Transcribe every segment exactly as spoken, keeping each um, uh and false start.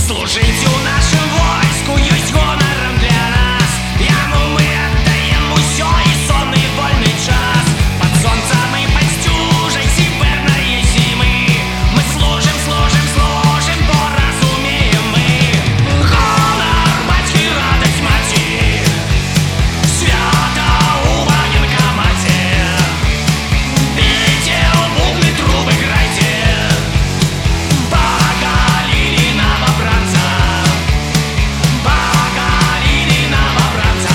Служить у нашым войску ёсць гонарам для нас. Яму мы аддаем усё і сон і вольны час. Под солнцем і под стюжай сібернае зімы мы служым, служым, служым, бо разумеем мы. Гонар бацькі, радасць маці, свята ў ваенкамаце. Біце ў бубны, трубы грайце, пагалілі новобранца, пагалілі новобранца.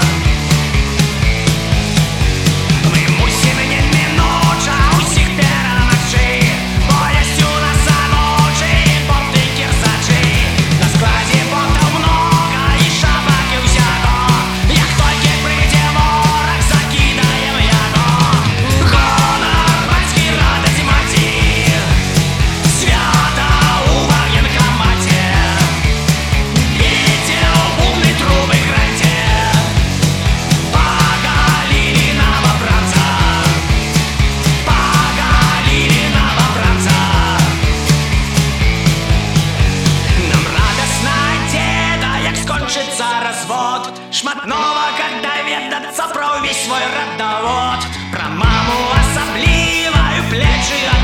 Мы мусім немінуча ўсіх перамагчы, бо ёсць у нас анучы, боты кірзачы. На складзе ботаў многа і шапак і ўсяго. Як толькі прыйдзе вораг, закідаем яго. Гонар бацькі, радасць маці, свята ў ваенкамаце. Біце ў бубны, трубы грайце, пагалілі новобранца, пагалілі новобранца. Нам радасна деда, як скончыцца развод. Шмат новага даведацца пра ўвесь свой радавод. Пра маму асабліва і плечы